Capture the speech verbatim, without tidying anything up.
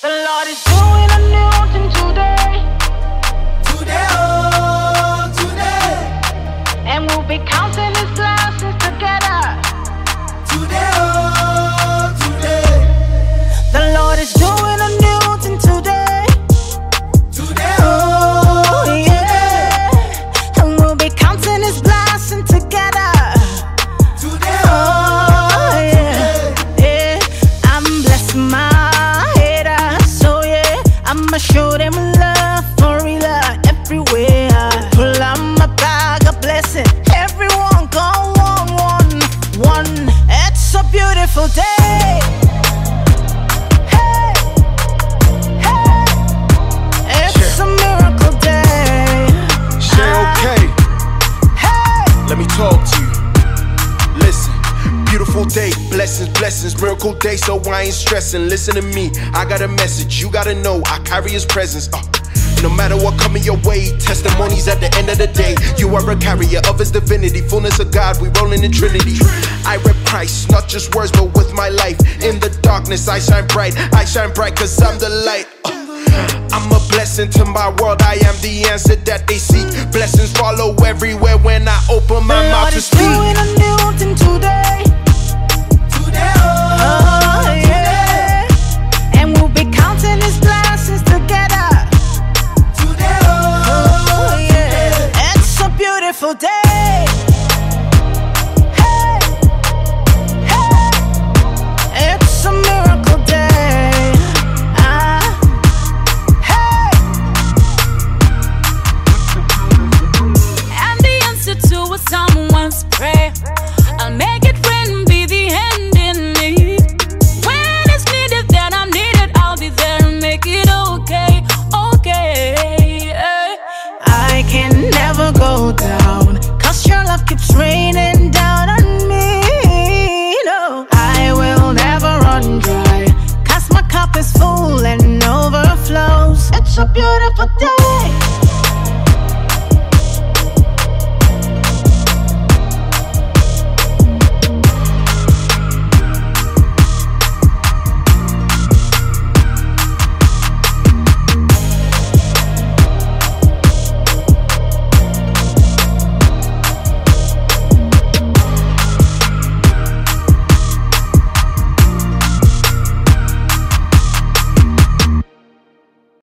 The Lord is doing a new thing today. Today, oh, today. And we'll be counting His blessings together. Today, oh, today. The Lord is doing a new thing today. Today, oh, Oh, yeah. And we'll be counting His blessings together. today, Oh, yeah. Yeah. I'm blessing my haters. So, yeah. I'ma show them love for real everywhere. Pull out my bag of blessing. Everyone go one, one, one. It's a beautiful day. Hey, hey. It's a miracle day. Shay, okay, Hey. let me talk to you. Listen, beautiful day, blessings, blessings, miracle day, so I ain't stressing. Listen to me, I got a message, you gotta know, I carry His presence. Uh, no matter what coming your way, testimonies at the end of the day. You are a carrier of His divinity, fullness of God, we rolling in Trinity. I rep Christ, not just words, but with my life. In the darkness, I shine bright, I shine bright cause I'm the light. Uh, I'm a blessing to my world, I am the answer that they seek. Blessings follow everywhere when I open my The mouth Lord to is speak. doing a new thing today. today, oh, Oh,